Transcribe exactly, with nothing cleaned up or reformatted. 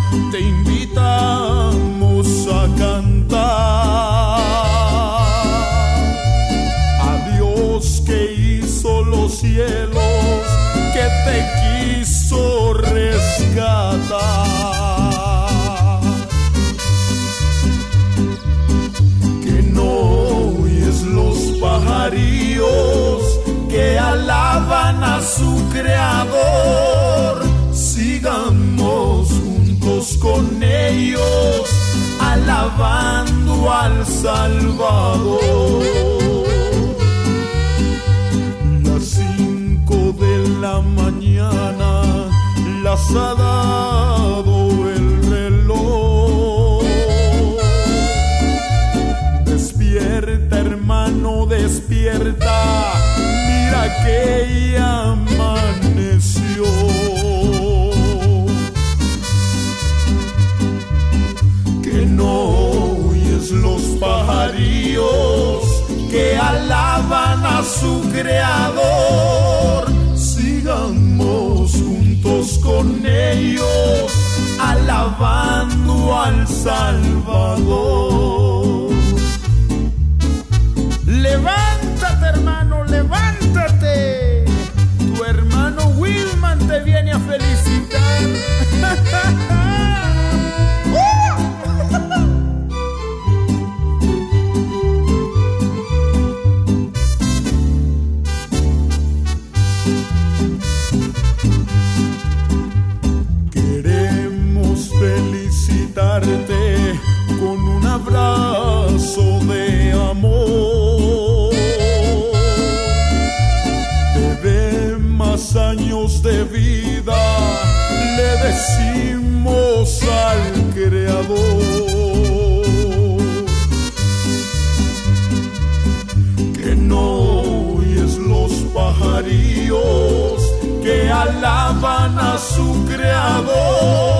te invitamos a cantar a Dios que hizo los cielos, que te quiso rescatar. Que no oyes los pajarillos que alaban a su creador. Sigamos juntos con ellos, alabando al Salvador. Las cinco de la mañana las ha dado el reloj. Despierta, hermano, despierta, mira que ya amaneció. Que no oyes los pajarillos que alaban a su creador. Sigamos juntos con ellos, alabando al Salvador. Levántate, hermano, levántate. Tu hermano Wilman te viene a felicitar. Queremos felicitarte con un abrazo de amor. Te dé más años de vida, le decimos al Creador. Que no oyes los pajarillos que alaban a su Creador.